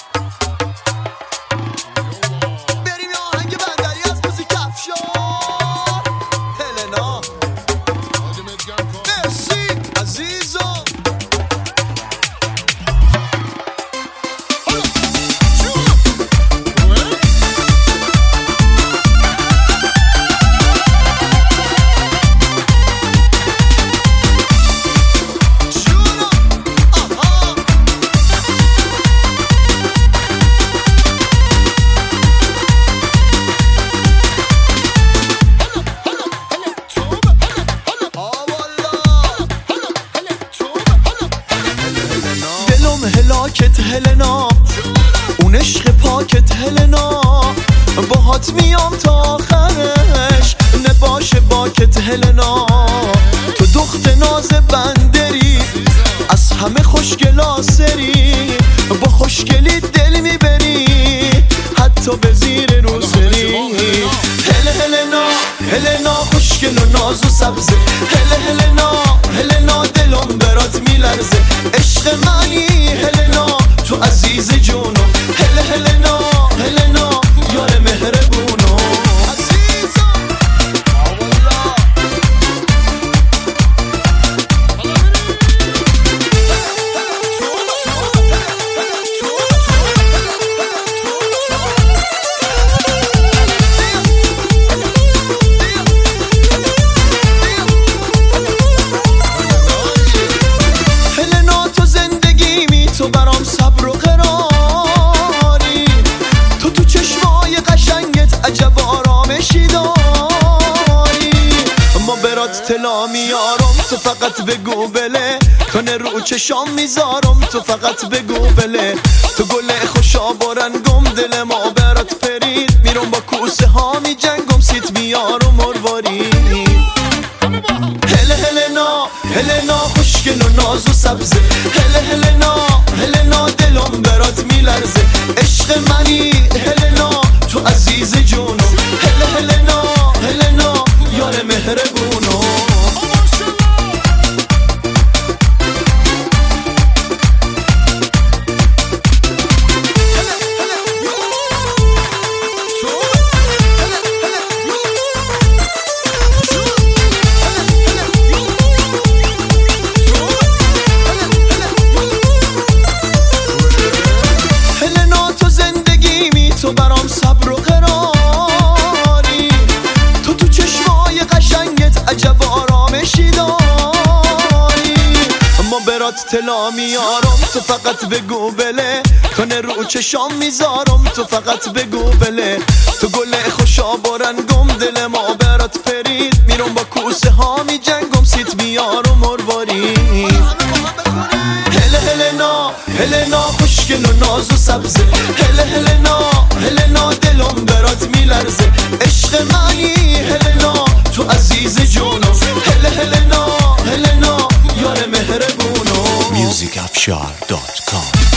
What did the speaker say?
بریم یه آهنگ بندری از موزیک افشار. هلنا مرسی عزیزم. هلاکت هلنا، اون عشق پاکت هلنا، باهات میام تا آخرش نباشه باکت هلنا. تو دخت ناز بندری، از همه خوشگلا سری، با خوشگلی دل میبری حتی به زیر روسری. هلنا هلنا خوشگل و ناز و سبزه، هلنا دلم برات میلرزه. عشق منی هلنا تو عزیز جونو، هلنا یار مهربونو عزیزم. هلنا تو زندگیمی، تو برام صبر و قراری، تو چشمای قشنگت عجب آرامشی داری. ما برات طلا میارم تو فقط بگو بله، تو رو چشام میذارم تو فقط بگو بله. تو گل خوشا برنگم دل ما برات پرید، میرم با کوسه ها میجنگم سیت میارم مرواری. هلنا خوشگل و ناز و سبزه، هلنا دلم برات میلرزه. عشق منی هلنا تو عزیز جونو، هلنا یار مهربونو. تو برام صبر و قراری، تو چشمای قشنگت عجب آرامشی داری. ما برات طلا میارم تو فقط بگو بله، تو رو چشام میذارم تو فقط بگو بله. تو گل خوشا برنگم دل ما برات پرید، میرم با کوسه ها میجنگم سیت میارم مرواری. هلنا خوشگل و ناز و سبزه، هلنا دلم برات میلرزه. عشق منی هلنا تو عزیز جونو، هلنا یار مهربونو. musicafshar.com